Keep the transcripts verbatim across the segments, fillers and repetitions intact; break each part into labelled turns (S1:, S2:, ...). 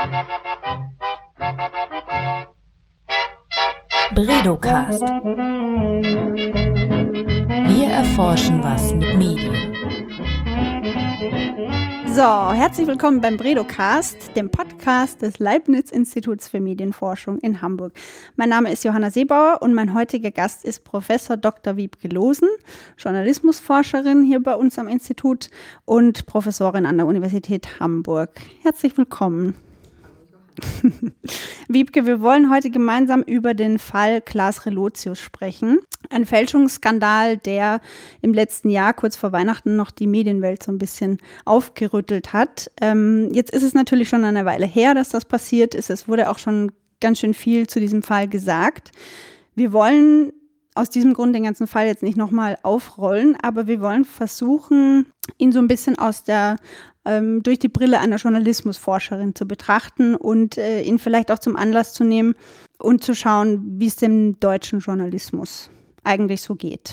S1: Bredocast. Wir erforschen was mit Medien.
S2: So, herzlich willkommen beim Bredocast, dem Podcast des Leibniz-Instituts für Medienforschung in Hamburg. Mein Name ist Johanna Seebauer und mein heutiger Gast ist Professor Doktor Wiebke Loosen, Journalismusforscherin hier bei uns am Institut und Professorin an der Universität Hamburg. Herzlich willkommen. Wiebke, wir wollen heute gemeinsam über den Fall Klaas Relotius sprechen. Ein Fälschungsskandal, der im letzten Jahr kurz vor Weihnachten noch die Medienwelt so ein bisschen aufgerüttelt hat. Ähm, jetzt ist es natürlich schon eine Weile her, dass das passiert ist. Es wurde auch schon ganz schön viel zu diesem Fall gesagt. Wir wollen aus diesem Grund den ganzen Fall jetzt nicht nochmal aufrollen, aber wir wollen versuchen, ihn so ein bisschen aus der ähm, durch die Brille einer Journalismusforscherin zu betrachten und äh, ihn vielleicht auch zum Anlass zu nehmen und zu schauen, wie es dem deutschen Journalismus eigentlich so geht.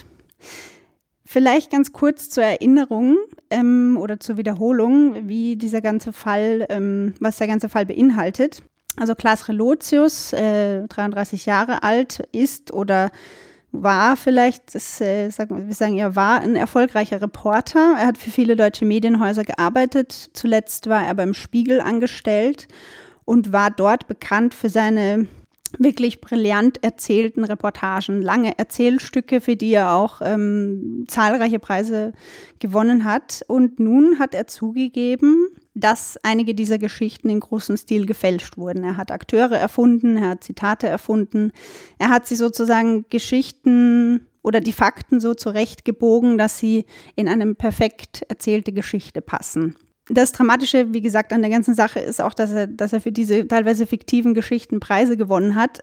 S2: Vielleicht ganz kurz zur Erinnerung ähm, oder zur Wiederholung, wie dieser ganze Fall, ähm, was der ganze Fall beinhaltet. Also Klaas Relotius, äh, dreiunddreißig Jahre alt, ist oder war vielleicht, das, äh, sagen, wir sagen, er war ein erfolgreicher Reporter. Er hat für viele deutsche Medienhäuser gearbeitet. Zuletzt war er beim Spiegel angestellt und war dort bekannt für seine wirklich brillant erzählten Reportagen, lange Erzählstücke, für die er auch ähm, zahlreiche Preise gewonnen hat. Und nun hat er zugegeben, dass einige dieser Geschichten in großem Stil gefälscht wurden. Er hat Akteure erfunden, er hat Zitate erfunden, er hat sich sozusagen Geschichten oder die Fakten so zurechtgebogen, dass sie in eine perfekt erzählte Geschichte passen. Das Dramatische, wie gesagt, an der ganzen Sache ist auch, dass er, dass er für diese teilweise fiktiven Geschichten Preise gewonnen hat.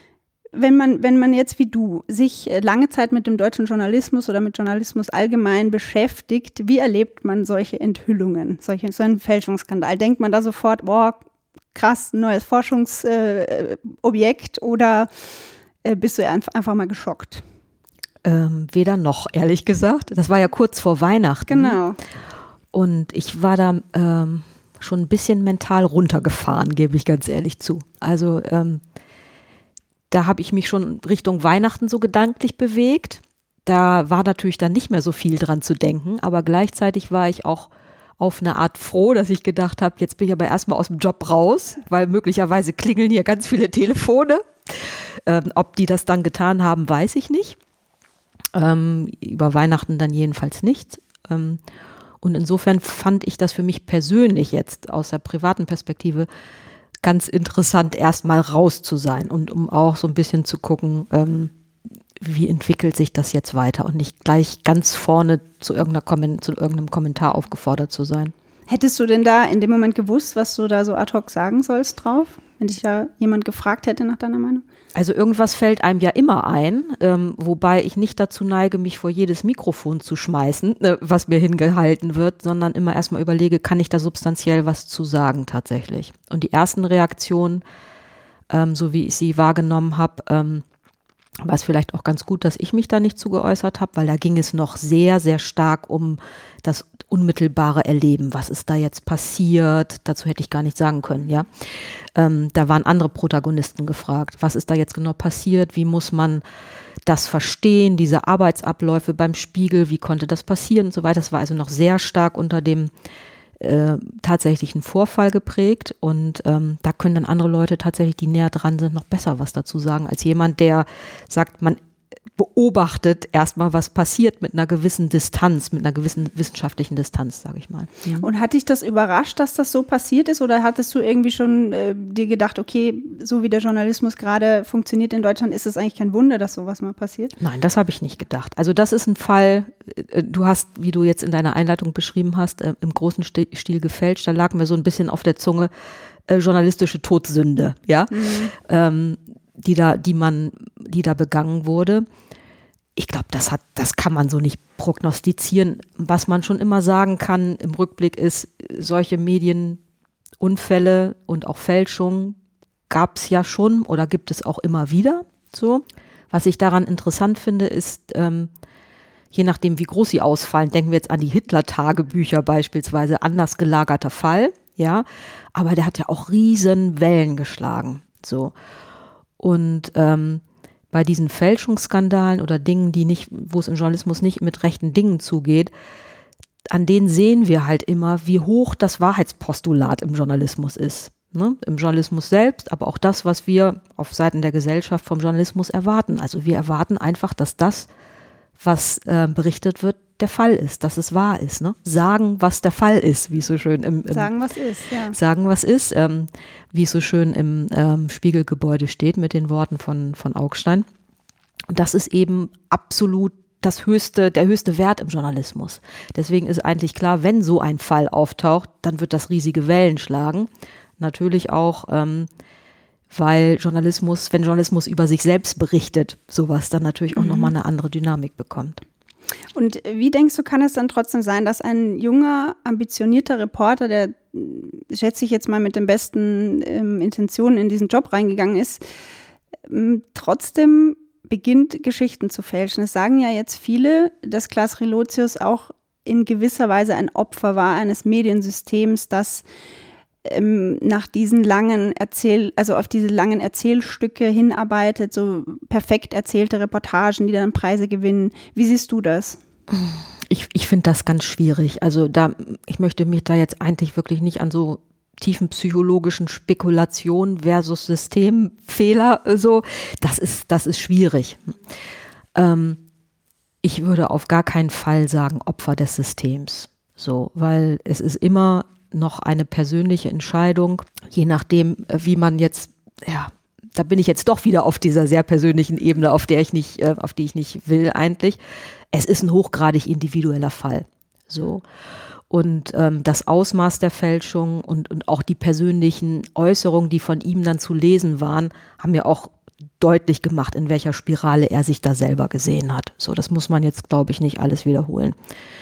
S2: Wenn man, wenn man jetzt wie du sich lange Zeit mit dem deutschen Journalismus oder mit Journalismus allgemein beschäftigt, wie erlebt man solche Enthüllungen, solche, so einen Fälschungsskandal? Denkt man da sofort, boah, krass, neues Forschungsobjekt äh, oder äh, bist du einfach mal geschockt?
S3: Ähm, weder noch, ehrlich gesagt. Das war ja kurz vor Weihnachten.
S2: Genau.
S3: Und ich war da ähm, schon ein bisschen mental runtergefahren, gebe ich ganz ehrlich zu. Also ähm, da habe ich mich schon Richtung Weihnachten so gedanklich bewegt. Da war natürlich dann nicht mehr so viel dran zu denken, aber gleichzeitig war ich auch auf eine Art froh, dass ich gedacht habe, jetzt bin ich aber erstmal aus dem Job raus, weil möglicherweise klingeln hier ganz viele Telefone. Ähm, ob die das dann getan haben, weiß ich nicht. Ähm, über Weihnachten dann jedenfalls nicht. Ähm, und insofern fand ich das für mich persönlich jetzt aus der privaten Perspektive ganz interessant, erstmal raus zu sein und um auch so ein bisschen zu gucken, ähm, wie entwickelt sich das jetzt weiter und nicht gleich ganz vorne zu, irgendeiner Komment- zu irgendeinem Kommentar aufgefordert zu sein.
S2: Hättest du denn da in dem Moment gewusst, was du da so ad hoc sagen sollst drauf, wenn dich da jemand gefragt hätte nach deiner Meinung?
S3: Also irgendwas fällt einem ja immer ein, ähm, wobei ich nicht dazu neige, mich vor jedes Mikrofon zu schmeißen, äh, was mir hingehalten wird, sondern immer erstmal überlege, kann ich da substanziell was zu sagen tatsächlich? Und die ersten Reaktionen, ähm, so wie ich sie wahrgenommen habe, ähm, war es vielleicht auch ganz gut, dass ich mich da nicht zu geäußert habe, weil da ging es noch sehr, sehr stark um das unmittelbare Erleben. Was ist da jetzt passiert? Dazu hätte ich gar nicht sagen können, ja. Ähm, da waren andere Protagonisten gefragt. Was ist da jetzt genau passiert? Wie muss man das verstehen? Diese Arbeitsabläufe beim Spiegel, wie konnte das passieren und so weiter. Das war also noch sehr stark unter dem äh, tatsächlichen Vorfall geprägt und ähm, da können dann andere Leute tatsächlich, die näher dran sind, noch besser was dazu sagen, als jemand, der sagt, man beobachtet erstmal, was passiert mit einer gewissen Distanz, mit einer gewissen wissenschaftlichen Distanz, sage ich mal.
S2: Ja. Und hat dich das überrascht, dass das so passiert ist oder hattest du irgendwie schon äh, dir gedacht, okay, so wie der Journalismus gerade funktioniert in Deutschland, ist es eigentlich kein Wunder, dass sowas mal passiert?
S3: Nein, das habe ich nicht gedacht. Also das ist ein Fall, äh, du hast, wie du jetzt in deiner Einleitung beschrieben hast, äh, im großen Stil gefälscht, da lag mir so ein bisschen auf der Zunge äh, journalistische Todsünde, ja, mhm. ähm, die da, die man, die da begangen wurde. Ich glaube, das hat, das kann man so nicht prognostizieren. Was man schon immer sagen kann im Rückblick ist, solche Medienunfälle und auch Fälschungen gab es ja schon oder gibt es auch immer wieder. So, was ich daran interessant finde, ist, ähm, je nachdem, wie groß sie ausfallen, denken wir jetzt an die Hitler-Tagebücher beispielsweise, anders gelagerter Fall. ja, aber der hat ja auch riesen Wellen geschlagen, so. Und ähm, bei diesen Fälschungsskandalen oder Dingen, die nicht, wo es im Journalismus nicht mit rechten Dingen zugeht, an denen sehen wir halt immer, wie hoch das Wahrheitspostulat im Journalismus ist. Ne? Im Journalismus selbst, aber auch das, was wir auf Seiten der Gesellschaft vom Journalismus erwarten. Also wir erwarten einfach, dass das, was äh, berichtet wird, der Fall ist, dass es wahr ist. Ne? Sagen, was der Fall ist, wie es so schön im, im
S2: Sagen, was ist, ja.
S3: Sagen, was ist, ähm, wie es so schön im ähm, Spiegelgebäude steht mit den Worten von, von Augstein. Und das ist eben absolut das höchste, der höchste Wert im Journalismus. Deswegen ist eigentlich klar, wenn so ein Fall auftaucht, dann wird das riesige Wellen schlagen. Natürlich auch, ähm, weil Journalismus, wenn Journalismus über sich selbst berichtet, sowas dann natürlich auch mhm. nochmal eine andere Dynamik bekommt.
S2: Und wie denkst du, kann es dann trotzdem sein, dass ein junger, ambitionierter Reporter, der, schätze ich jetzt mal, mit den besten ähm, Intentionen in diesen Job reingegangen ist, ähm, trotzdem beginnt, Geschichten zu fälschen? Es sagen ja jetzt viele, dass Klaas Relotius auch in gewisser Weise ein Opfer war eines Mediensystems, das ähm, nach diesen langen Erzähl, also auf diese langen Erzählstücke hinarbeitet, so perfekt erzählte Reportagen, die dann Preise gewinnen. Wie siehst du das?
S3: Ich, ich finde das ganz schwierig. Also da, ich möchte mich da jetzt eigentlich wirklich nicht an so tiefen psychologischen Spekulationen versus Systemfehler, so, das ist, das ist schwierig. Ähm, ich würde auf gar keinen Fall sagen Opfer des Systems, so, weil es ist immer noch eine persönliche Entscheidung, je nachdem, wie man jetzt, ja, da bin ich jetzt doch wieder auf dieser sehr persönlichen Ebene, auf der ich nicht, äh, auf die ich nicht will eigentlich. Es ist ein hochgradig individueller Fall, so. Und ähm, das Ausmaß der Fälschung und, und auch die persönlichen Äußerungen, die von ihm dann zu lesen waren, haben ja auch deutlich gemacht, in welcher Spirale er sich da selber gesehen hat. So, das muss man jetzt, glaube ich, nicht alles wiederholen.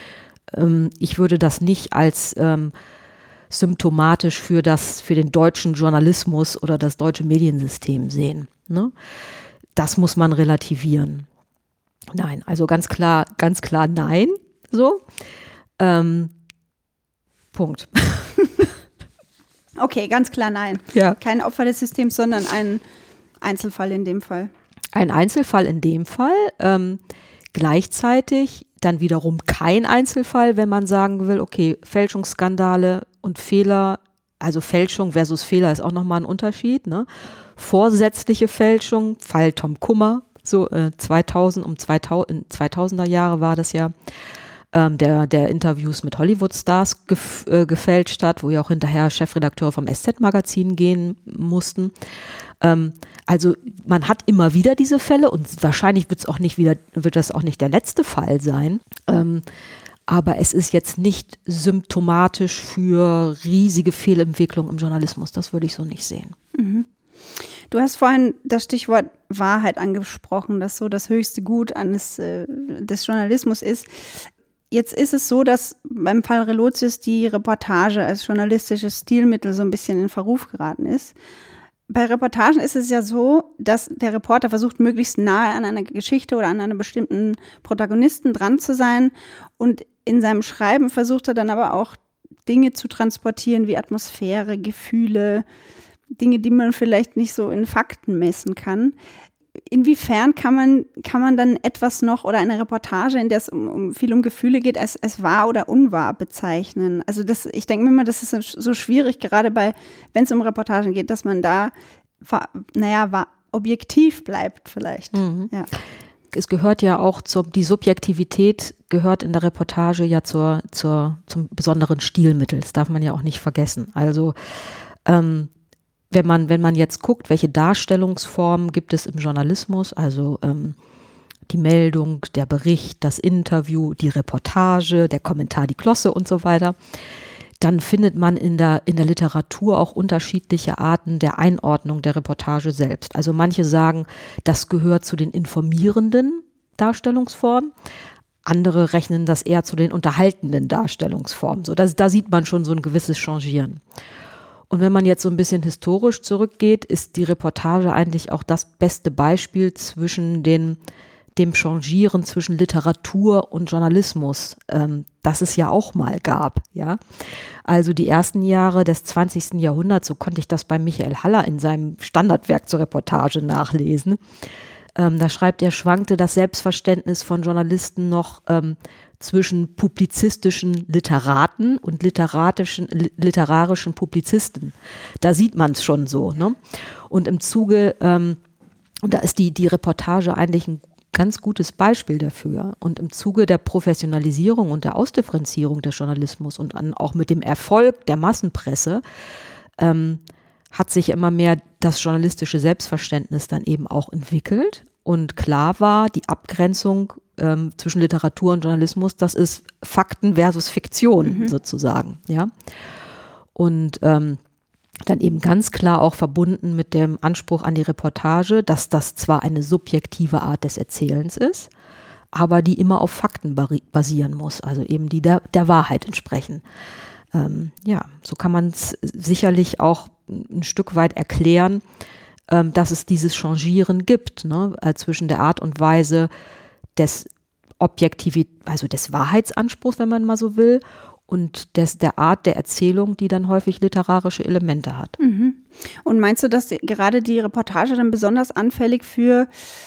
S3: Ähm, ich würde das nicht als ähm, symptomatisch für das, für den deutschen Journalismus oder das deutsche Mediensystem sehen. Ne? Das muss man relativieren. Nein, also ganz klar, ganz klar nein. So. Ähm, Punkt.
S2: Okay, ganz klar nein.
S3: Ja.
S2: Kein Opfer des Systems, sondern ein Einzelfall in dem Fall.
S3: Ein Einzelfall in dem Fall. Ähm, gleichzeitig dann wiederum kein Einzelfall, wenn man sagen will, okay, Fälschungsskandale und Fehler, also Fälschung versus Fehler ist auch nochmal ein Unterschied. Ne? Vorsätzliche Fälschung, Fall Tom Kummer, so äh, zweitausend, um zweitausend, zweitausender Jahre war das ja. Ähm, der, der Interviews mit Hollywood-Stars gef, äh, gefälscht hat, wo ja auch hinterher Chefredakteure vom S Z-Magazin gehen mussten. Ähm, also man hat immer wieder diese Fälle und wahrscheinlich wird's auch nicht wieder, wird das auch nicht der letzte Fall sein. Ähm, aber es ist jetzt nicht symptomatisch für riesige Fehlentwicklung im Journalismus. Das würde ich so nicht sehen.
S2: Mhm. Du hast vorhin das Stichwort Wahrheit angesprochen, das so das höchste Gut eines, äh, des Journalismus ist. Jetzt ist es so, dass beim Fall Relotius die Reportage als journalistisches Stilmittel so ein bisschen in Verruf geraten ist. Bei Reportagen ist es ja so, dass der Reporter versucht, möglichst nahe an einer Geschichte oder an einem bestimmten Protagonisten dran zu sein. Und in seinem Schreiben versucht er dann aber auch Dinge zu transportieren wie Atmosphäre, Gefühle, Dinge, die man vielleicht nicht so in Fakten messen kann. Inwiefern kann man, kann man dann etwas noch oder eine Reportage, in der es um, um viel um Gefühle geht, als, als wahr oder unwahr bezeichnen? Also das, ich denke mir immer, das ist so schwierig, gerade bei, wenn es um Reportagen geht, dass man da, naja, war, objektiv bleibt vielleicht.
S3: Mhm.
S2: Ja.
S3: Es gehört ja auch zur, die Subjektivität gehört in der Reportage ja zur, zur, zum besonderen Stilmittel. Das darf man ja auch nicht vergessen. Also, ähm, Wenn man, wenn man jetzt guckt, welche Darstellungsformen gibt es im Journalismus, also ähm, die Meldung, der Bericht, das Interview, die Reportage, der Kommentar, die Glosse und so weiter, dann findet man in der, in der Literatur auch unterschiedliche Arten der Einordnung der Reportage selbst. Also manche sagen, das gehört zu den informierenden Darstellungsformen. Andere rechnen das eher zu den unterhaltenden Darstellungsformen. So, das, da sieht man schon so ein gewisses Changieren. Und wenn man jetzt so ein bisschen historisch zurückgeht, ist die Reportage eigentlich auch das beste Beispiel zwischen den dem Changieren zwischen Literatur und Journalismus, ähm, das es ja auch mal gab, ja. Also die ersten Jahre des zwanzigsten Jahrhunderts, so konnte ich das bei Michael Haller in seinem Standardwerk zur Reportage nachlesen. Ähm, da schreibt er, schwankte das Selbstverständnis von Journalisten noch ähm, zwischen publizistischen Literaten und literatischen, li- literarischen Publizisten. Da sieht man es schon so, ne? Und im Zuge, ähm, und da ist die, die Reportage eigentlich ein ganz gutes Beispiel dafür. Und im Zuge der Professionalisierung und der Ausdifferenzierung des Journalismus und an, auch mit dem Erfolg der Massenpresse ähm, hat sich immer mehr das journalistische Selbstverständnis dann eben auch entwickelt. Und klar war, die Abgrenzung ähm, zwischen Literatur und Journalismus, das ist Fakten versus Fiktion
S2: Mhm.
S3: sozusagen. Ja? Und ähm, dann eben ganz klar auch verbunden mit dem Anspruch an die Reportage, dass das zwar eine subjektive Art des Erzählens ist, aber die immer auf Fakten bari- basieren muss, also eben die der, der Wahrheit entsprechen. Ähm, ja, so kann man es sicherlich auch ein Stück weit erklären, ähm, dass es dieses Changieren gibt, ne, äh, zwischen der Art und Weise des Objektivität, also des Wahrheitsanspruchs, wenn man mal so will, und des, der Art der Erzählung, die dann häufig literarische Elemente hat.
S2: Mhm. Und meinst du, dass die, gerade die Reportage dann besonders anfällig für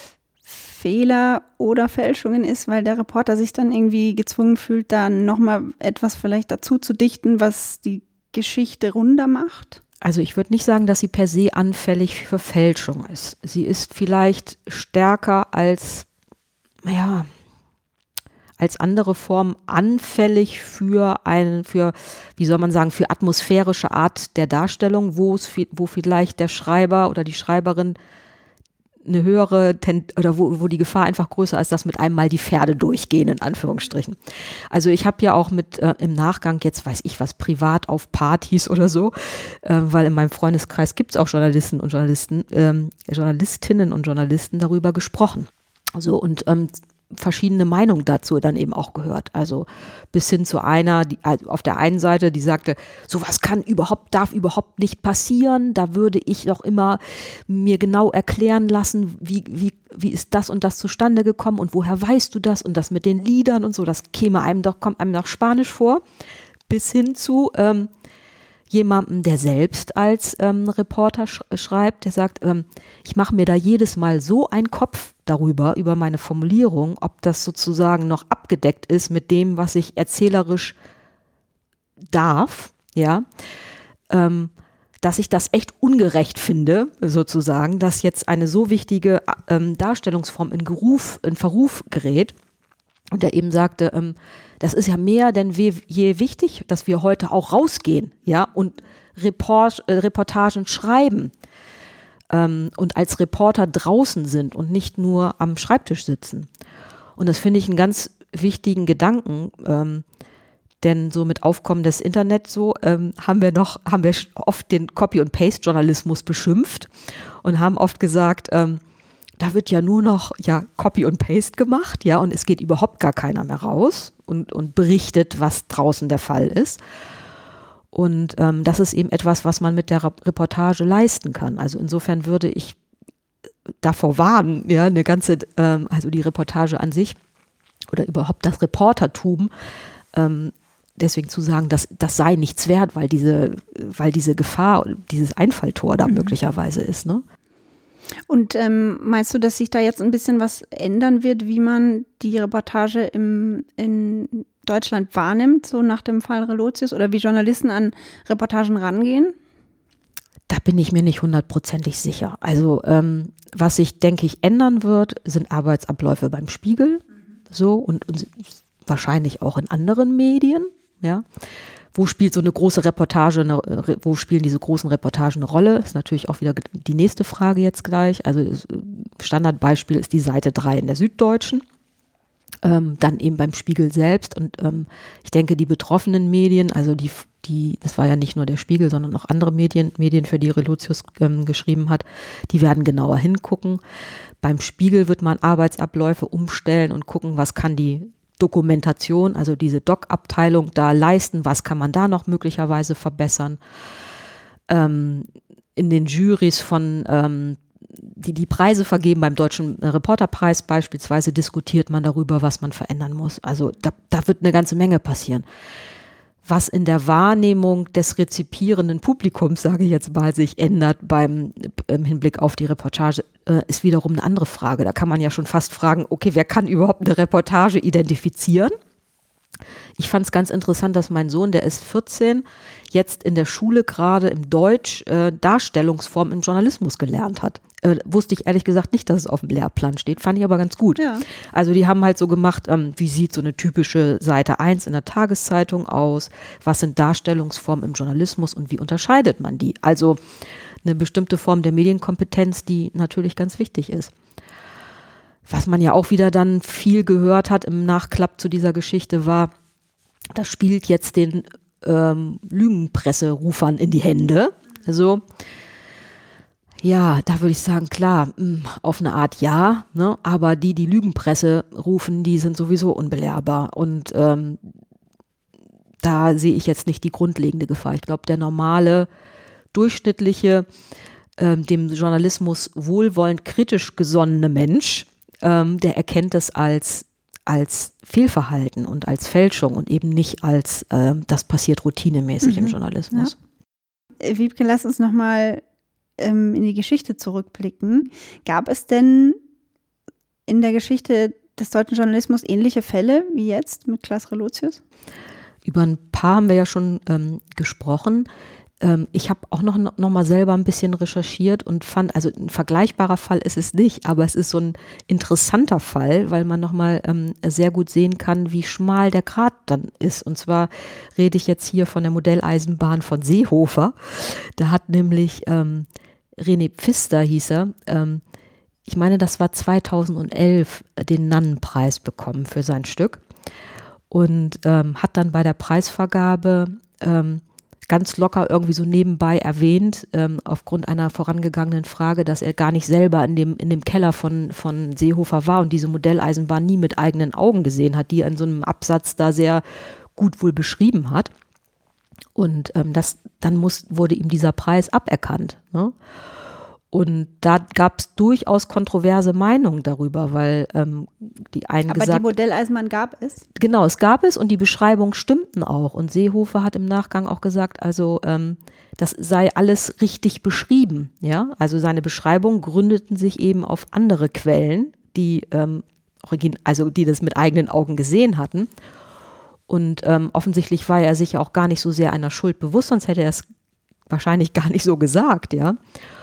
S2: Fehler oder Fälschungen ist, weil der Reporter sich dann irgendwie gezwungen fühlt, da nochmal etwas vielleicht dazu zu dichten, was die Geschichte runder macht?
S3: Also ich würde nicht sagen, dass sie per se anfällig für Fälschung ist. Sie ist vielleicht stärker als, naja, als andere Formen anfällig für ein, für, wie soll man sagen, für atmosphärische Art der Darstellung, wo es, wo vielleicht der Schreiber oder die Schreiberin eine höhere, Ten- oder wo, wo die Gefahr einfach größer ist, dass mit einem mal die Pferde durchgehen, in Anführungsstrichen. Also ich habe ja auch mit äh, im Nachgang, jetzt weiß ich was, privat auf Partys oder so, äh, weil in meinem Freundeskreis gibt es auch Journalisten und Journalisten, ähm, Journalistinnen und Journalisten darüber gesprochen. So, und ähm, verschiedene Meinungen dazu dann eben auch gehört. Also bis hin zu einer, die also auf der einen Seite, die sagte, sowas kann überhaupt, darf überhaupt nicht passieren. Da würde ich doch immer mir genau erklären lassen, wie, wie, wie ist das und das zustande gekommen und woher weißt du das und das mit den Liedern und so, das käme einem doch, kommt einem doch Spanisch vor. Bis hin zu ähm, jemandem, der selbst als ähm, Reporter sch- schreibt, der sagt, ähm, ich mache mir da jedes Mal so einen Kopf darüber, über meine Formulierung, ob das sozusagen noch abgedeckt ist mit dem, was ich erzählerisch darf, ja, ähm, dass ich das echt ungerecht finde, sozusagen, dass jetzt eine so wichtige ähm, Darstellungsform in Geruf, in Verruf gerät. Und er eben sagte, ähm, das ist ja mehr denn we- je wichtig, dass wir heute auch rausgehen, ja, und Report, äh, Reportagen schreiben ähm, und als Reporter draußen sind und nicht nur am Schreibtisch sitzen. Und das finde ich einen ganz wichtigen Gedanken, ähm, denn so mit Aufkommen des Internets so ähm, haben wir noch, haben wir oft den Copy- und Paste-Journalismus beschimpft und haben oft gesagt, ähm, da wird ja nur noch ja Copy und Paste gemacht, ja, und es geht überhaupt gar keiner mehr raus und, und berichtet, was draußen der Fall ist. Und ähm, das ist eben etwas, was man mit der Reportage leisten kann. Also insofern würde ich davor warnen, ja, eine ganze, ähm, also die Reportage an sich oder überhaupt das Reportertum, ähm, deswegen zu sagen, dass das sei nichts wert, weil diese, weil diese Gefahr, dieses Einfalltor da mhm. möglicherweise ist, ne?
S2: Und ähm, meinst du, dass sich da jetzt ein bisschen was ändern wird, wie man die Reportage im, in Deutschland wahrnimmt, so nach dem Fall Relotius, oder wie Journalisten an Reportagen rangehen?
S3: Da bin ich mir nicht hundertprozentig sicher. Also ähm, was sich, denke ich, ändern wird, sind Arbeitsabläufe beim Spiegel, mhm. so und, und wahrscheinlich auch in anderen Medien, ja. Wo spielt so eine große Reportage, eine, wo spielen diese großen Reportagen eine Rolle? Ist natürlich auch wieder die nächste Frage jetzt gleich. Also Standardbeispiel ist die Seite drei in der Süddeutschen, ähm, dann eben beim Spiegel selbst. Und ähm, ich denke, die betroffenen Medien, also die, die, das war ja nicht nur der Spiegel, sondern auch andere Medien, Medien, für die Relotius ähm, geschrieben hat, die werden genauer hingucken. Beim Spiegel wird man Arbeitsabläufe umstellen und gucken, was kann die Dokumentation, also diese Doc-Abteilung da leisten, was kann man da noch möglicherweise verbessern. Ähm, in den Jurys von, ähm, die die Preise vergeben, beim Deutschen Reporterpreis beispielsweise, diskutiert man darüber, was man verändern muss. Also da, da wird eine ganze Menge passieren. Was in der Wahrnehmung des rezipierenden Publikums, sage ich jetzt mal, sich ändert beim im Hinblick auf die Reportage, äh, ist wiederum eine andere Frage. Da kann man ja schon fast fragen, okay, wer kann überhaupt eine Reportage identifizieren? Ich fand es ganz interessant, dass mein Sohn, der ist vierzehn, jetzt in der Schule gerade im Deutsch äh, Darstellungsform im Journalismus gelernt hat. Äh, wusste ich ehrlich gesagt nicht, dass es auf dem Lehrplan steht, fand ich aber ganz gut.
S2: Ja.
S3: Also die haben halt so gemacht, ähm, wie sieht so eine typische Seite eins in der Tageszeitung aus, was sind Darstellungsformen im Journalismus und wie unterscheidet man die? Also eine bestimmte Form der Medienkompetenz, die natürlich ganz wichtig ist. Was man ja auch wieder dann viel gehört hat im Nachklapp zu dieser Geschichte war, das spielt jetzt den ähm, Lügenpresserufern in die Hände. Also ja, da würde ich sagen, klar, mh, auf eine Art ja, ne? Aber die, die Lügenpresse rufen, die sind sowieso unbelehrbar. Und ähm, da sehe ich jetzt nicht die grundlegende Gefahr. Ich glaube, der normale, durchschnittliche, ähm, dem Journalismus wohlwollend kritisch gesonnene Mensch, ähm, der erkennt es als als Fehlverhalten und als Fälschung und eben nicht als, äh, das passiert routinemäßig mhm. im Journalismus.
S2: Ja. Wiebke, lass uns nochmal ähm, in die Geschichte zurückblicken. Gab es denn in der Geschichte des deutschen Journalismus ähnliche Fälle wie jetzt mit Klaas Relotius?
S3: Über ein paar haben wir ja schon ähm, gesprochen. Ähm, ich habe auch noch, noch mal selber ein bisschen recherchiert und fand, also ein vergleichbarer Fall ist es nicht, aber es ist so ein interessanter Fall, weil man noch mal ähm, sehr gut sehen kann, wie schmal der Grat dann ist. Und zwar rede ich jetzt hier von der Modelleisenbahn von Seehofer. Da hat nämlich ähm, René Pfister, hieß er, ähm, ich meine, das war zweitausendelf, den Nannenpreis bekommen für sein Stück und ähm, hat dann bei der Preisvergabe ähm, ganz locker irgendwie so nebenbei erwähnt, ähm, aufgrund einer vorangegangenen Frage, dass er gar nicht selber in dem, in dem Keller von, von Seehofer war und diese Modelleisenbahn nie mit eigenen Augen gesehen hat, die er in so einem Absatz da sehr gut wohl beschrieben hat. Und ähm, das, dann muss, wurde ihm dieser Preis aberkannt. Ne? Und da gab es durchaus kontroverse Meinungen darüber, weil ähm, die einen
S2: Aber
S3: gesagt...
S2: Aber die Modelleisenbahn gab es?
S3: Genau, es gab es und die Beschreibungen stimmten auch. Und Seehofer hat im Nachgang auch gesagt, also ähm, das sei alles richtig beschrieben. Ja, also seine Beschreibungen gründeten sich eben auf andere Quellen, die, ähm, also die das mit eigenen Augen gesehen hatten. Und ähm, offensichtlich war er sich auch gar nicht so sehr einer Schuld bewusst, sonst hätte er es wahrscheinlich gar nicht so gesagt, ja.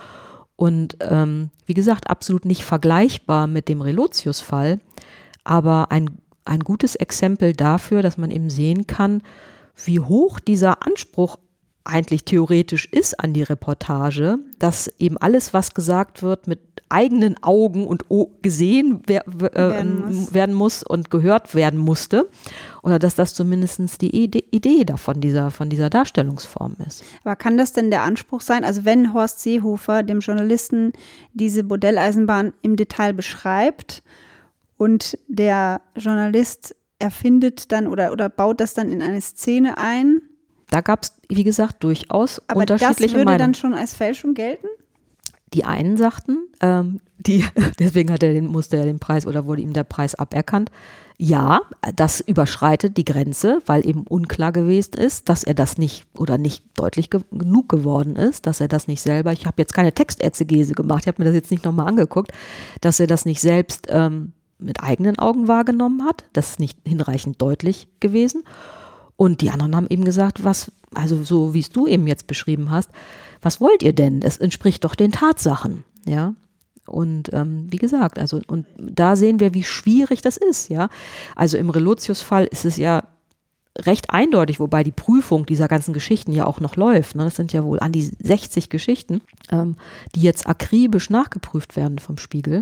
S3: Und ähm, wie gesagt, absolut nicht vergleichbar mit dem Relotius-Fall, aber ein, ein gutes Exempel dafür, dass man eben sehen kann, wie hoch dieser Anspruch eigentlich theoretisch ist an die Reportage, dass eben alles, was gesagt wird, mit eigenen Augen und gesehen wer, äh, werden, muss. werden muss und gehört werden musste. Oder dass das zumindest die Idee, Idee davon, dieser, von dieser Darstellungsform ist.
S2: Aber kann das denn der Anspruch sein? Also wenn Horst Seehofer dem Journalisten diese Modelleisenbahn im Detail beschreibt und der Journalist erfindet dann oder, oder baut das dann in eine Szene ein?
S3: Da gab es, wie gesagt, durchaus
S2: Aber
S3: unterschiedliche
S2: das würde
S3: Meinungen.
S2: dann schon als Fälschung gelten?
S3: Die einen sagten, ähm, die, deswegen hat er den, musste er den Preis oder wurde ihm der Preis aberkannt. Ja, das überschreitet die Grenze, weil eben unklar gewesen ist, dass er das nicht oder nicht deutlich ge- genug geworden ist, dass er das nicht selber, ich habe jetzt keine Textexegese gemacht, ich habe mir das jetzt nicht nochmal angeguckt, dass er das nicht selbst ähm, mit eigenen Augen wahrgenommen hat. Das ist nicht hinreichend deutlich gewesen. Und die anderen haben eben gesagt, was, also so wie es du eben jetzt beschrieben hast, was wollt ihr denn? Es entspricht doch den Tatsachen, ja. Und ähm, wie gesagt, also und da sehen wir, wie schwierig das ist, ja. Also im Relotius-Fall ist es ja recht eindeutig, wobei die Prüfung dieser ganzen Geschichten ja auch noch läuft. Ne? Das sind ja wohl an die sechzig Geschichten, ähm, die jetzt akribisch nachgeprüft werden vom Spiegel.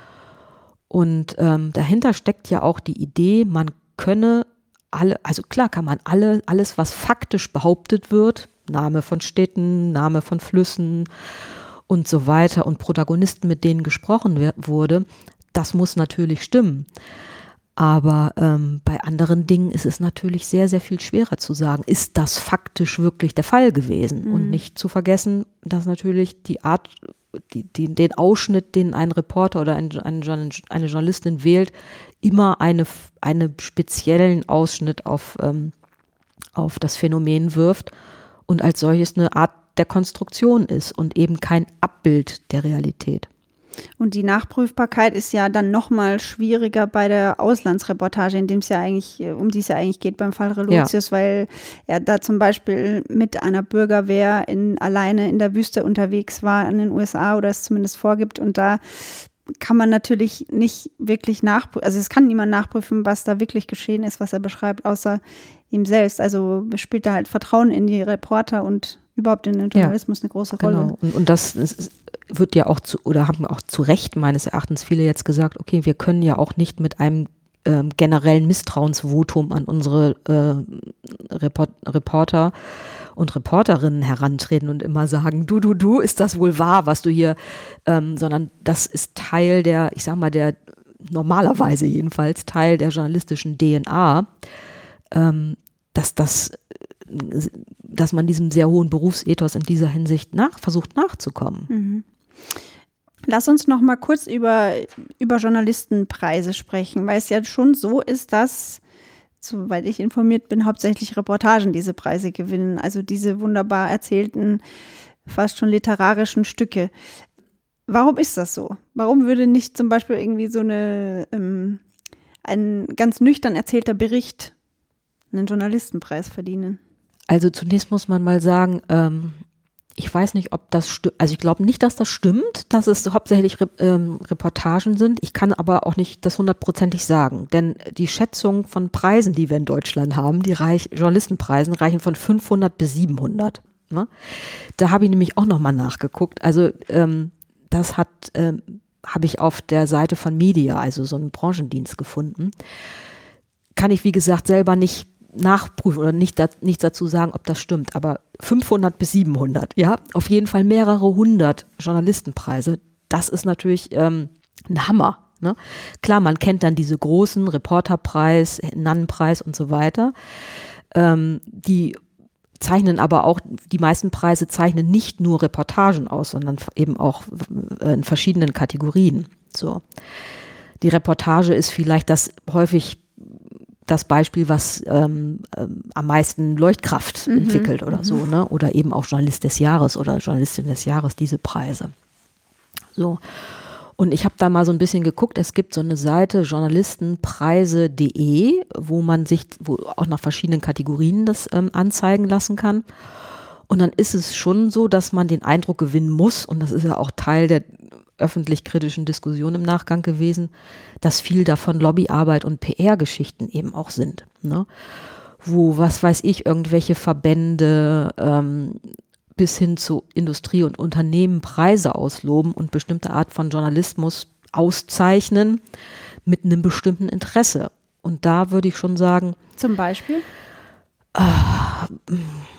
S3: Und ähm, dahinter steckt ja auch die Idee, man könne alle, also klar kann man alle, alles, was faktisch behauptet wird, Name von Städten, Name von Flüssen und so weiter und Protagonisten, mit denen gesprochen wer- wurde, das muss natürlich stimmen. Aber ähm, bei anderen Dingen ist es natürlich sehr, sehr viel schwerer zu sagen, ist das faktisch wirklich der Fall gewesen? Mhm. Und nicht zu vergessen, dass natürlich die Art die, die, den Ausschnitt, den ein Reporter oder ein, ein, eine Journalistin wählt, immer eine, einen speziellen Ausschnitt auf, ähm, auf das Phänomen wirft und als solches eine Art der Konstruktion ist und eben kein Abbild der Realität.
S2: Und die Nachprüfbarkeit ist ja dann nochmal schwieriger bei der Auslandsreportage, in dem es ja eigentlich, um die es ja eigentlich geht beim Fall Relotius, ja. Weil er da zum Beispiel mit einer Bürgerwehr in, alleine in der Wüste unterwegs war in den U S A oder es zumindest vorgibt. Und da kann man natürlich nicht wirklich nachprüfen, also es kann niemand nachprüfen, was da wirklich geschehen ist, was er beschreibt, außer ihm selbst. Also spielt da halt Vertrauen in die Reporter und überhaupt in den Journalismus ja, eine große Rolle.
S3: Genau. Und, und das ist, wird ja auch zu, oder haben auch zu Recht meines Erachtens viele jetzt gesagt, okay, wir können ja auch nicht mit einem ähm, generellen Misstrauensvotum an unsere äh, Report, Reporter und Reporterinnen herantreten und immer sagen, du, du, du, ist das wohl wahr, was du hier, ähm, sondern das ist Teil der, ich sag mal, der normalerweise jedenfalls Teil der journalistischen D N A, ähm, dass das dass man diesem sehr hohen Berufsethos in dieser Hinsicht nach, versucht nachzukommen.
S2: Mhm. Lass uns noch mal kurz über, über Journalistenpreise sprechen, weil es ja schon so ist, dass, soweit ich informiert bin, hauptsächlich Reportagen diese Preise gewinnen, also diese wunderbar erzählten, fast schon literarischen Stücke. Warum ist das so? Warum würde nicht zum Beispiel irgendwie so eine, ähm, ein ganz nüchtern erzählter Bericht einen Journalistenpreis verdienen?
S3: Also zunächst muss man mal sagen, ähm, ich weiß nicht, ob das stimmt, also ich glaube nicht, dass das stimmt, dass es hauptsächlich Re- ähm, Reportagen sind. Ich kann aber auch nicht das hundertprozentig sagen, denn die Schätzung von Preisen, die wir in Deutschland haben, die reich, Journalistenpreisen reichen von fünfhundert bis siebenhundert. Ne? Da habe ich nämlich auch nochmal nachgeguckt. Also ähm, das hat, ähm, habe ich auf der Seite von Media, also so einen Branchendienst gefunden. Kann ich, wie gesagt, selber nicht nachprüfen oder nicht da, nichts dazu sagen, ob das stimmt, aber fünfhundert bis siebenhundert, ja, auf jeden Fall mehrere hundert Journalistenpreise, das ist natürlich ähm, ein Hammer. Ne? Klar, man kennt dann diese großen Reporterpreis, Nannenpreis und so weiter, ähm, die zeichnen aber auch, die meisten Preise zeichnen nicht nur Reportagen aus, sondern eben auch in verschiedenen Kategorien. So. Die Reportage ist vielleicht das häufig das Beispiel, was ähm, ähm, am meisten Leuchtkraft mhm. entwickelt oder mhm. so, ne? Oder eben auch Journalist des Jahres oder Journalistin des Jahres, diese Preise. So. Und ich habe da mal so ein bisschen geguckt, es gibt so eine Seite journalistenpreise punkt de, wo man sich, wo auch nach verschiedenen Kategorien das ähm, anzeigen lassen kann. Und dann ist es schon so, dass man den Eindruck gewinnen muss, und das ist ja auch Teil der öffentlich-kritischen Diskussion im Nachgang gewesen, dass viel davon Lobbyarbeit und P R-Geschichten eben auch sind. Ne? Wo, was weiß ich, irgendwelche Verbände ähm, bis hin zu Industrie und Unternehmen Preise ausloben und bestimmte Art von Journalismus auszeichnen mit einem bestimmten Interesse. Und da würde ich schon sagen,
S2: zum Beispiel?
S3: Äh,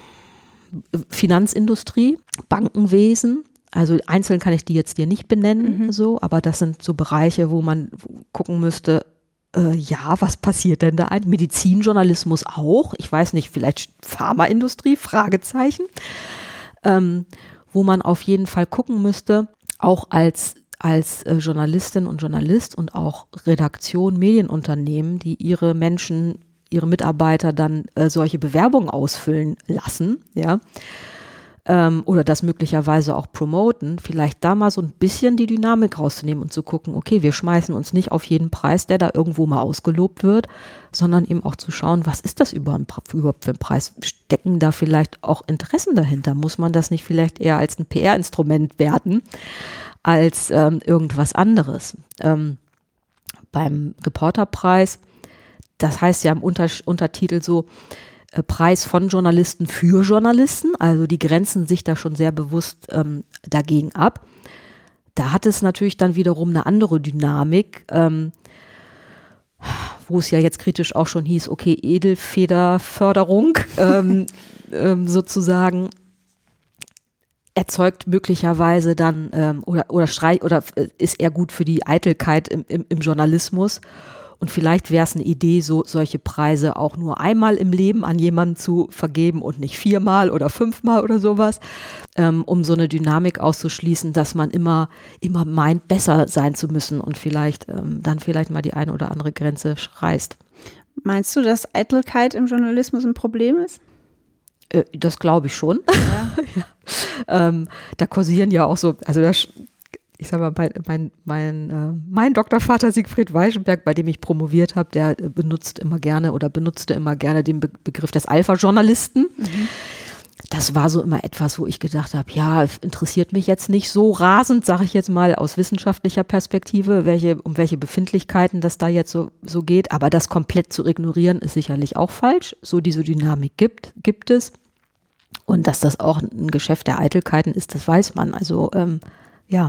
S3: Finanzindustrie, Bankenwesen, also einzeln kann ich die jetzt dir nicht benennen, mhm. so, aber das sind so Bereiche, wo man gucken müsste, äh, ja, was passiert denn da? Medizinjournalismus auch, ich weiß nicht, vielleicht Pharmaindustrie, Fragezeichen, ähm, wo man auf jeden Fall gucken müsste, auch als, als äh, Journalistin und Journalist und auch Redaktion, Medienunternehmen, die ihre Menschen, ihre Mitarbeiter dann äh, solche Bewerbungen ausfüllen lassen, ja, ähm, oder das möglicherweise auch promoten, vielleicht da mal so ein bisschen die Dynamik rauszunehmen und zu gucken, okay, wir schmeißen uns nicht auf jeden Preis, der da irgendwo mal ausgelobt wird, sondern eben auch zu schauen, was ist das überhaupt für ein Preis? Stecken da vielleicht auch Interessen dahinter? Muss man das nicht vielleicht eher als ein P R-Instrument werten, als ähm, irgendwas anderes? Ähm, beim Reporterpreis, das heißt ja im Unter- Untertitel so, äh, Preis von Journalisten für Journalisten, also die grenzen sich da schon sehr bewusst ähm, dagegen ab. Da hat es natürlich dann wiederum eine andere Dynamik, ähm, wo es ja jetzt kritisch auch schon hieß, okay, Edelfederförderung ähm, ähm, sozusagen erzeugt möglicherweise dann ähm, oder oder streich oder ist eher gut für die Eitelkeit im, im, im Journalismus. Und vielleicht wäre es eine Idee, so solche Preise auch nur einmal im Leben an jemanden zu vergeben und nicht viermal oder fünfmal oder sowas, ähm, um so eine Dynamik auszuschließen, dass man immer, immer meint, besser sein zu müssen und vielleicht ähm, dann vielleicht mal die eine oder andere Grenze reißt.
S2: Meinst du, dass Eitelkeit im Journalismus ein Problem ist?
S3: Äh, das glaube ich schon. Ja. ja. Ähm, da kursieren ja auch so, also das ich sag mal, mein, mein, mein, äh, mein Doktorvater Siegfried Weichenberg, bei dem ich promoviert habe, der äh, benutzt immer gerne oder benutzte immer gerne den Be- Begriff des Alpha-Journalisten. Mhm. Das war so immer etwas, wo ich gedacht habe, ja, interessiert mich jetzt nicht so rasend, sage ich jetzt mal aus wissenschaftlicher Perspektive, welche, um welche Befindlichkeiten das da jetzt so, so geht. Aber das komplett zu ignorieren, ist sicherlich auch falsch. So diese Dynamik gibt, gibt es. Und dass das auch ein Geschäft der Eitelkeiten ist, das weiß man. Also, ähm, ja.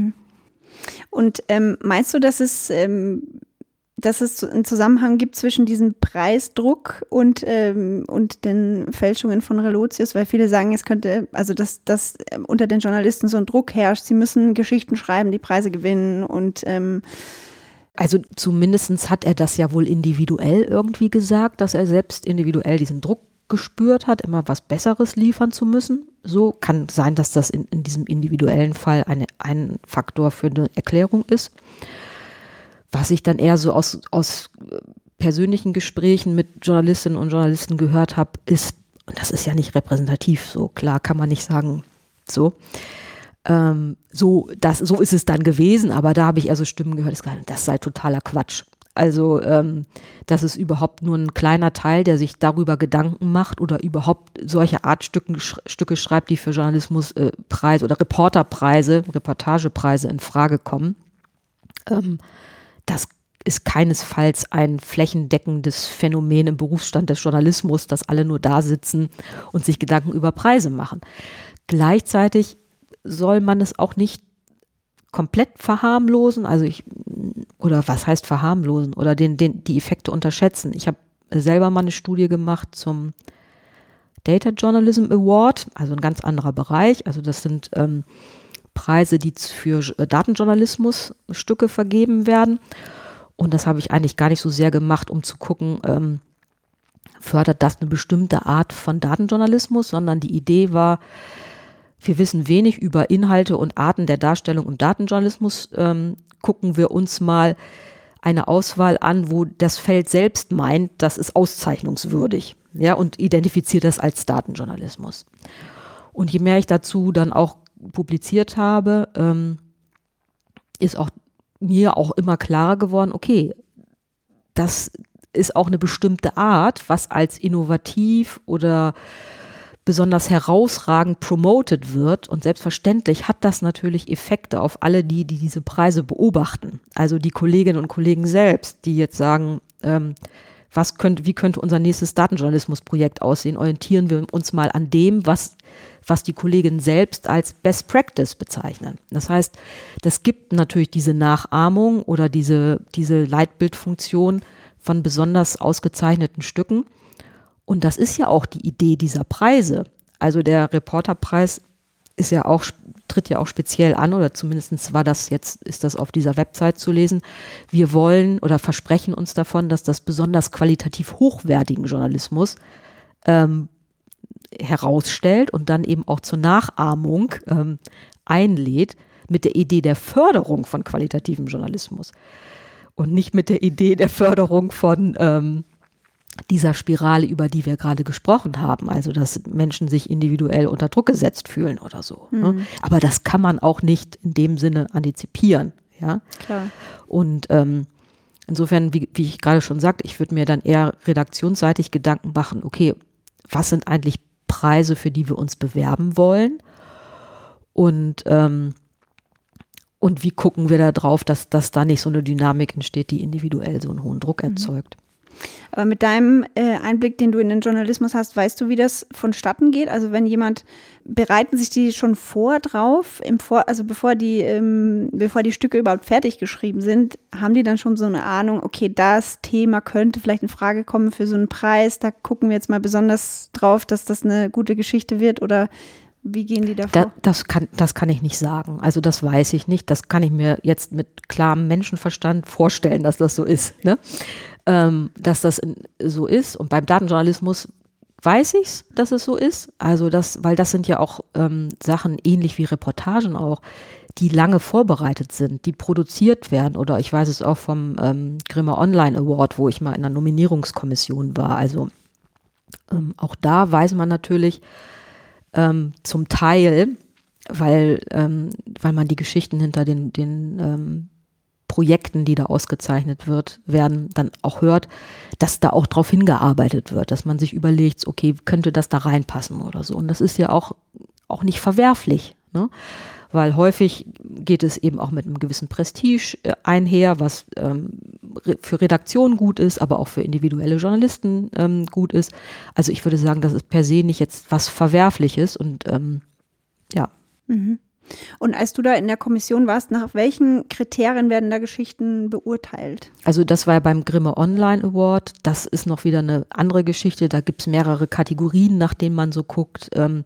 S2: Und ähm, meinst du, dass es, ähm, dass es einen Zusammenhang gibt zwischen diesem Preisdruck und, ähm, und den Fälschungen von Relotius? Weil viele sagen, es könnte, also dass, dass ähm, unter den Journalisten so ein Druck herrscht, sie müssen Geschichten schreiben, die Preise gewinnen und ähm
S3: also zumindest hat er das ja wohl individuell irgendwie gesagt, dass er selbst individuell diesen Druck gespürt hat, immer was Besseres liefern zu müssen. So kann sein, dass das in, in diesem individuellen Fall eine, ein Faktor für eine Erklärung ist. Was ich dann eher so aus, aus persönlichen Gesprächen mit Journalistinnen und Journalisten gehört habe, ist, und das ist ja nicht repräsentativ, so klar kann man nicht sagen, so, ähm, so, das, so ist es dann gewesen, aber da habe ich eher so Stimmen gehört, das sei totaler Quatsch. Also ähm, das ist überhaupt nur ein kleiner Teil, der sich darüber Gedanken macht oder überhaupt solche Art Stücken, sch- Stücke schreibt, die für Journalismuspreise äh, oder Reporterpreise, Reportagepreise in Frage kommen. Ähm, das ist keinesfalls ein flächendeckendes Phänomen im Berufsstand des Journalismus, dass alle nur da sitzen und sich Gedanken über Preise machen. Gleichzeitig soll man es auch nicht komplett verharmlosen, also ich, oder was heißt verharmlosen oder den, den, die Effekte unterschätzen. Ich habe selber mal eine Studie gemacht zum Data Journalism Award, also ein ganz anderer Bereich. Also das sind ähm, Preise, die für Datenjournalismus Stücke vergeben werden. Und das habe ich eigentlich gar nicht so sehr gemacht, um zu gucken, ähm, fördert das eine bestimmte Art von Datenjournalismus, sondern die Idee war, wir wissen wenig über Inhalte und Arten der Darstellung und Datenjournalismus. Ähm, gucken wir uns mal eine Auswahl an, wo das Feld selbst meint, das ist auszeichnungswürdig, ja, und identifiziert das als Datenjournalismus. Und je mehr ich dazu dann auch publiziert habe, ähm, ist auch mir auch immer klarer geworden, okay, das ist auch eine bestimmte Art, was als innovativ oder besonders herausragend promoted wird. Und selbstverständlich hat das natürlich Effekte auf alle die, die diese Preise beobachten. Also die Kolleginnen und Kollegen selbst, die jetzt sagen, ähm, was könnte, wie könnte unser nächstes Datenjournalismusprojekt aussehen? Orientieren wir uns mal an dem, was, was die Kolleginnen selbst als Best Practice bezeichnen. Das heißt, das gibt natürlich diese Nachahmung oder diese, diese Leitbildfunktion von besonders ausgezeichneten Stücken. Und das ist ja auch die Idee dieser Preise. Also der Reporterpreis ist ja auch, tritt ja auch speziell an, oder zumindest war das jetzt, ist das auf dieser Website zu lesen. Wir wollen oder versprechen uns davon, dass das besonders qualitativ hochwertigen Journalismus ähm, herausstellt und dann eben auch zur Nachahmung ähm, einlädt mit der Idee der Förderung von qualitativem Journalismus und nicht mit der Idee der Förderung von ähm, dieser Spirale, über die wir gerade gesprochen haben, also dass Menschen sich individuell unter Druck gesetzt fühlen oder so. Mhm. Ne? Aber das kann man auch nicht in dem Sinne antizipieren. Ja?
S2: Klar.
S3: Und ähm, insofern, wie, wie ich gerade schon sagte, ich würde mir dann eher redaktionsseitig Gedanken machen, okay, was sind eigentlich Preise, für die wir uns bewerben wollen? Und ähm, und wie gucken wir da drauf, dass, dass da nicht so eine Dynamik entsteht, die individuell so einen hohen Druck erzeugt?
S2: Aber mit deinem äh, Einblick, den du in den Journalismus hast, weißt du, wie das vonstatten geht? Also wenn jemand, bereiten sich die schon vor drauf, im vor, also bevor die, ähm, bevor die Stücke überhaupt fertig geschrieben sind, haben die dann schon so eine Ahnung, okay, das Thema könnte vielleicht in Frage kommen für so einen Preis, da gucken wir jetzt mal besonders drauf, dass das eine gute Geschichte wird, oder wie gehen die
S3: Da,
S2: davor?
S3: das kann, das kann ich nicht sagen. Also das weiß ich nicht. Das kann ich mir jetzt mit klarem Menschenverstand vorstellen, dass das so ist. Ne? Ähm, dass das in, so ist. Und beim Datenjournalismus weiß ich es, dass es so ist. Also das, weil das sind ja auch ähm, Sachen ähnlich wie Reportagen auch, die lange vorbereitet sind, die produziert werden. Oder ich weiß es auch vom ähm, Grimme Online Award, wo ich mal in der Nominierungskommission war. Also ähm, auch da weiß man natürlich ähm, zum Teil, weil, ähm, weil man die Geschichten hinter den, den ähm, Projekten, die da ausgezeichnet wird, werden, dann auch hört, dass da auch drauf hingearbeitet wird, dass man sich überlegt, okay, könnte das da reinpassen oder so. Und das ist ja auch, auch nicht verwerflich, ne? Weil häufig geht es eben auch mit einem gewissen Prestige äh, einher, was ähm, re- für Redaktionen gut ist, aber auch für individuelle Journalisten ähm, gut ist. Also ich würde sagen, das ist per se nicht jetzt was Verwerfliches und ähm, ja.
S2: Mhm. Und als du da in der Kommission warst, nach welchen Kriterien werden da Geschichten beurteilt?
S3: Also das war ja beim Grimme Online Award. Das ist noch wieder eine andere Geschichte. Da gibt es mehrere Kategorien, nach denen man so guckt. Ähm,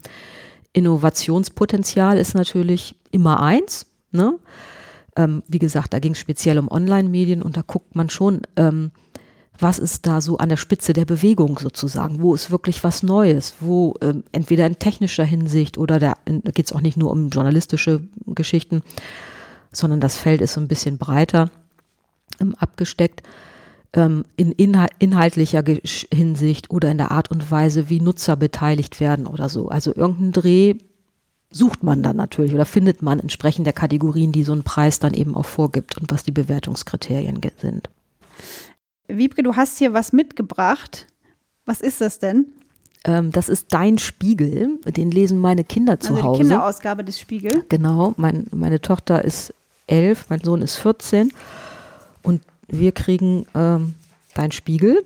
S3: Innovationspotenzial ist natürlich immer eins. Ne? Ähm, wie gesagt, da ging es speziell um Online-Medien und da guckt man schon, ähm, was ist da so an der Spitze der Bewegung sozusagen? Wo ist wirklich was Neues? Wo ähm, entweder in technischer Hinsicht oder da, da geht es auch nicht nur um journalistische Geschichten, sondern das Feld ist so ein bisschen breiter ähm, abgesteckt. Ähm, in inhal- inhaltlicher Gesch- Hinsicht oder in der Art und Weise, wie Nutzer beteiligt werden oder so. Also irgendeinen Dreh sucht man dann natürlich oder findet man entsprechend der Kategorien, die so ein Preis dann eben auch vorgibt und was die Bewertungskriterien ge- sind.
S2: Wiebke, du hast hier was mitgebracht. Was ist das denn?
S3: Ähm, das ist Dein Spiegel, den lesen meine Kinder zu
S2: Also die
S3: Hause.
S2: Kinderausgabe des Spiegel.
S3: Genau, mein, meine Tochter ist elf, mein Sohn ist vierzehn und wir kriegen ähm, Dein Spiegel.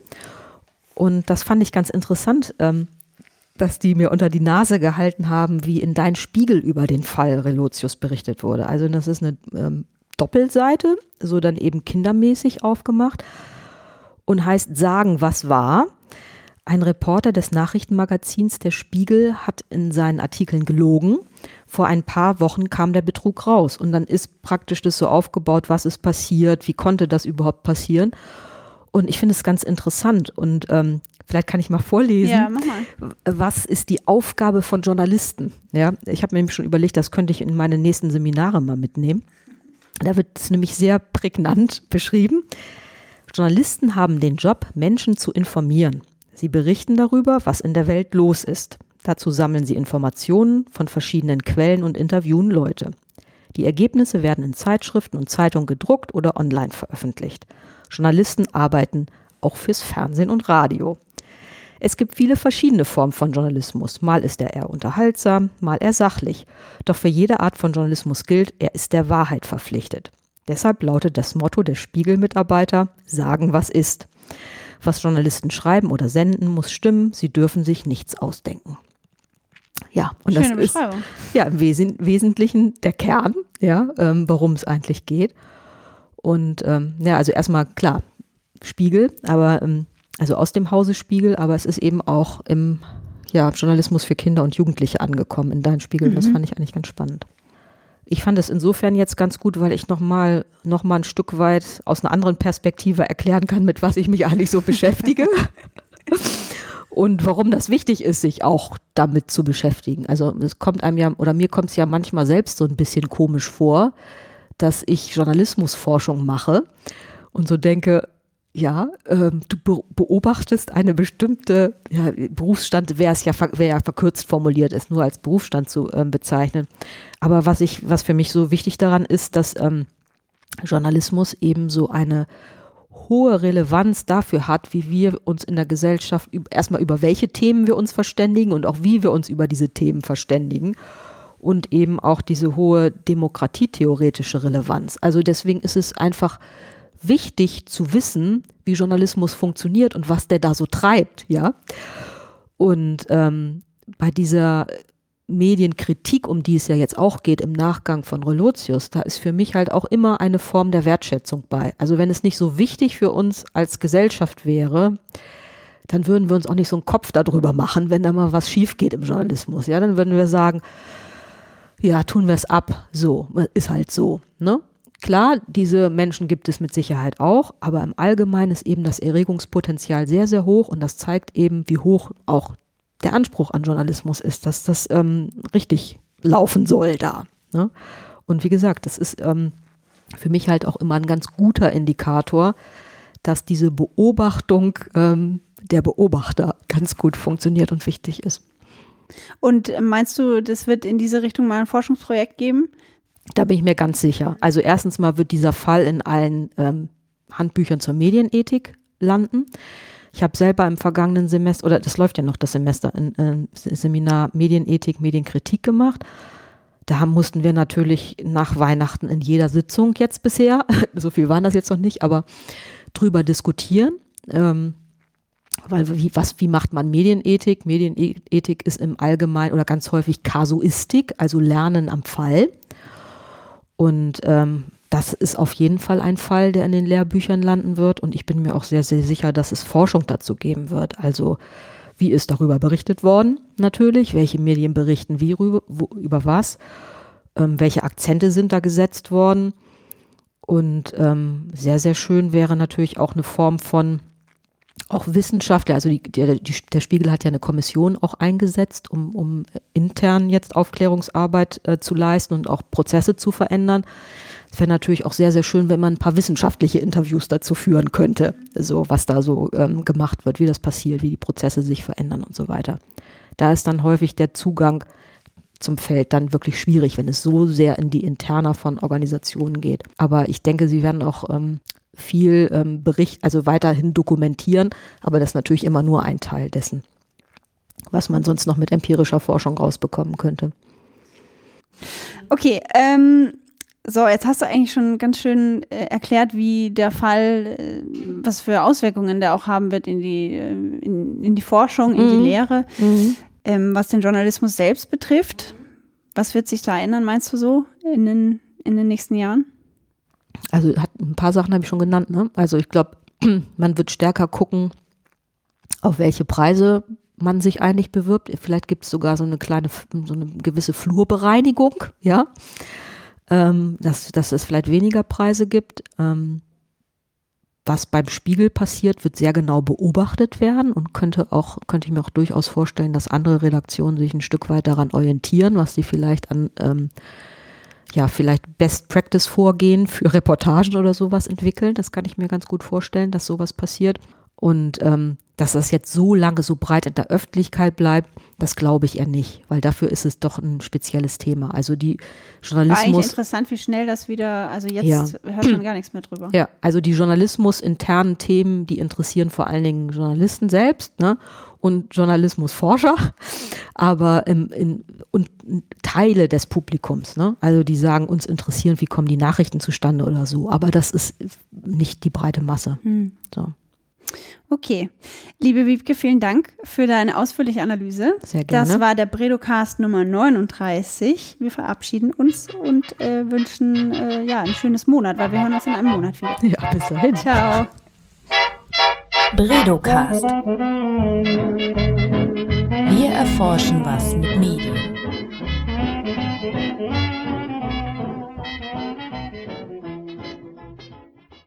S3: Und das fand ich ganz interessant, ähm, dass die mir unter die Nase gehalten haben, wie in Dein Spiegel über den Fall Relotius berichtet wurde. Also das ist eine ähm, Doppelseite, so dann eben kindermäßig aufgemacht und heißt Sagen, was war. Ein Reporter des Nachrichtenmagazins Der Spiegel hat in seinen Artikeln gelogen. Vor ein paar Wochen kam der Betrug raus und dann ist praktisch das so aufgebaut, was ist passiert, wie konnte das überhaupt passieren. Und ich finde es ganz interessant und ähm, vielleicht kann ich mal vorlesen,
S2: Ja, mach mal.
S3: was ist die Aufgabe von Journalisten? Ja, ich habe mir nämlich schon überlegt, das könnte ich in meine nächsten Seminare mal mitnehmen. Da wird es nämlich sehr prägnant beschrieben. Journalisten haben den Job, Menschen zu informieren. Sie berichten darüber, was in der Welt los ist. Dazu sammeln sie Informationen von verschiedenen Quellen und interviewen Leute. Die Ergebnisse werden in Zeitschriften und Zeitungen gedruckt oder online veröffentlicht. Journalisten arbeiten auch fürs Fernsehen und Radio. Es gibt viele verschiedene Formen von Journalismus. Mal ist er eher unterhaltsam, mal eher sachlich. Doch für jede Art von Journalismus gilt, er ist der Wahrheit verpflichtet. Deshalb lautet das Motto der Spiegel-Mitarbeiter: Sagen, was ist. Was Journalisten schreiben oder senden, muss stimmen. Sie dürfen sich nichts ausdenken. Ja, und
S2: Schöne
S3: das ist
S2: Beschreibung.
S3: ja im Wesen, Wesentlichen der Kern, ja, ähm, worum es eigentlich geht. Und ähm, ja, also erstmal klar, Spiegel, aber ähm, also aus dem Hause Spiegel, aber es ist eben auch im ja, Journalismus für Kinder und Jugendliche angekommen in Dein Spiegel. Und das
S2: Mhm.
S3: fand ich eigentlich ganz spannend. Ich fand es insofern jetzt ganz gut, weil ich nochmal noch mal ein Stück weit aus einer anderen Perspektive erklären kann, mit was ich mich eigentlich so beschäftige und warum das wichtig ist, sich auch damit zu beschäftigen. Also es kommt einem ja, oder mir kommt es ja manchmal selbst so ein bisschen komisch vor, dass ich Journalismusforschung mache und so denke, ja, ähm, du be- beobachtest eine bestimmte, ja, Berufsstand, wäre es ja, ver- wäre ja verkürzt formuliert, ist nur als Berufsstand zu ähm, bezeichnen. Aber was ich, was für mich so wichtig daran ist, dass ähm, Journalismus eben so eine hohe Relevanz dafür hat, wie wir uns in der Gesellschaft üb- erstmal über welche Themen wir uns verständigen und auch wie wir uns über diese Themen verständigen. Und eben auch diese hohe demokratietheoretische Relevanz. Also deswegen ist es einfach wichtig zu wissen, wie Journalismus funktioniert und was der da so treibt, ja. Und ähm, bei dieser Medienkritik, um die es ja jetzt auch geht im Nachgang von Relotius, da ist für mich halt auch immer eine Form der Wertschätzung bei. Also wenn es nicht so wichtig für uns als Gesellschaft wäre, dann würden wir uns auch nicht so einen Kopf darüber machen, wenn da mal was schief geht im Journalismus. Ja, dann würden wir sagen, ja, tun wir es ab. So, ist halt so. Ne? Klar, diese Menschen gibt es mit Sicherheit auch, aber im Allgemeinen ist eben das Erregungspotenzial sehr, sehr hoch und das zeigt eben, wie hoch auch der Anspruch an Journalismus ist, dass das ähm, richtig laufen soll da. Ne? Und wie gesagt, das ist ähm, für mich halt auch immer ein ganz guter Indikator, dass diese Beobachtung ähm, der Beobachter ganz gut funktioniert und wichtig ist.
S2: Und meinst du, das wird in diese Richtung mal ein Forschungsprojekt geben?
S3: Da bin ich mir ganz sicher. Also erstens mal wird dieser Fall in allen ähm, Handbüchern zur Medienethik landen. Ich habe selber im vergangenen Semester, oder das läuft ja noch das Semester, ein, ein Seminar Medienethik, Medienkritik gemacht. Da haben, mussten wir natürlich nach Weihnachten in jeder Sitzung jetzt bisher, so viel waren das jetzt noch nicht, aber drüber diskutieren. Ähm, weil wie, was, wie macht man Medienethik? Medienethik ist im Allgemeinen oder ganz häufig Kasuistik, also Lernen am Fall. Und ähm, das ist auf jeden Fall ein Fall, der in den Lehrbüchern landen wird. Und ich bin mir auch sehr, sehr sicher, dass es Forschung dazu geben wird. Also wie ist darüber berichtet worden natürlich? Welche Medien berichten wie rüber, wo, über was? Ähm, welche Akzente sind da gesetzt worden? Und ähm, sehr, sehr schön wäre natürlich auch eine Form von auch Wissenschaftler, also die, der, die, der Spiegel hat ja eine Kommission auch eingesetzt, um, um intern jetzt Aufklärungsarbeit äh, zu leisten und auch Prozesse zu verändern. Es wäre natürlich auch sehr, sehr schön, wenn man ein paar wissenschaftliche Interviews dazu führen könnte, so was da so ähm, gemacht wird, wie das passiert, wie die Prozesse sich verändern und so weiter. Da ist dann häufig der Zugang zum Feld dann wirklich schwierig, wenn es so sehr in die Interna von Organisationen geht. Aber ich denke, sie werden auch ähm, viel ähm, Bericht, also weiterhin dokumentieren, aber das ist natürlich immer nur ein Teil dessen, was man sonst noch mit empirischer Forschung rausbekommen könnte.
S2: Okay, ähm, so, jetzt hast du eigentlich schon ganz schön äh, erklärt, wie der Fall, äh, was für Auswirkungen der auch haben wird in die, äh, in, in die Forschung, in
S3: Mhm.
S2: die Lehre,
S3: Mhm.
S2: ähm, was den Journalismus selbst betrifft. Was wird sich da ändern, meinst du so, in den, in den nächsten Jahren?
S3: Also hat, ein paar Sachen habe ich schon genannt. Ne? Also ich glaube, man wird stärker gucken, auf welche Preise man sich eigentlich bewirbt. Vielleicht gibt es sogar so eine kleine, so eine gewisse Flurbereinigung, ja, ähm, dass, dass es vielleicht weniger Preise gibt. Ähm, was beim Spiegel passiert, wird sehr genau beobachtet werden und könnte auch, könnte ich mir auch durchaus vorstellen, dass andere Redaktionen sich ein Stück weit daran orientieren, was sie vielleicht an ähm, ja, vielleicht Best-Practice-Vorgehen für Reportagen oder sowas entwickeln. Das kann ich mir ganz gut vorstellen, dass sowas passiert. Und ähm, dass das jetzt so lange so breit in der Öffentlichkeit bleibt, das glaube ich eher nicht, weil dafür ist es doch ein spezielles Thema. Also die
S2: War eigentlich
S3: Journalismus,
S2: interessant, wie schnell das wieder, also jetzt
S3: Ja.
S2: hört man gar nichts mehr drüber.
S3: ja, also die Journalismus-internen Themen, die interessieren vor allen Dingen Journalisten selbst, ne? Und Journalismusforscher, aber im, in, und Teile des Publikums, ne? Also die sagen, uns interessieren, wie kommen die Nachrichten zustande oder so, aber das ist nicht die breite Masse.
S2: Hm.
S3: So.
S2: Okay. Liebe Wiebke, vielen Dank für deine ausführliche Analyse.
S3: Sehr gerne.
S2: Das war der Bredocast Nummer neununddreißig. Wir verabschieden uns und äh, wünschen äh, ja, ein schönes Monat, weil wir hören uns in einem Monat wieder.
S3: Ja, bis dahin.
S2: Ciao.
S1: Bredocast. Wir erforschen was mit Medien.